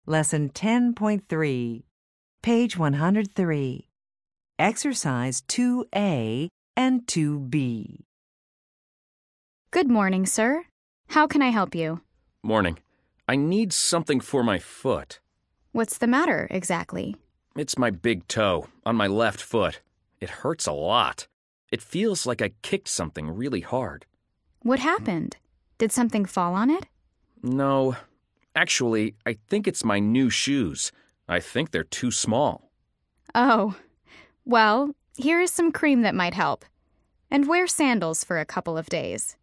Lesson 10.3, page 103. Exercise 2A and 2B. Good morning, sir. How can I help you? Morning. I need something for my foot. What's the matter, exactly? It's my big toe, on my left foot. It hurts a lot. It feels like I kicked something really hard. What happened? Did something fall on it? No. Actually, I think it's my new shoes. I think they're too small. Oh. Well, here is some cream that might help. And wear sandals for a couple of days.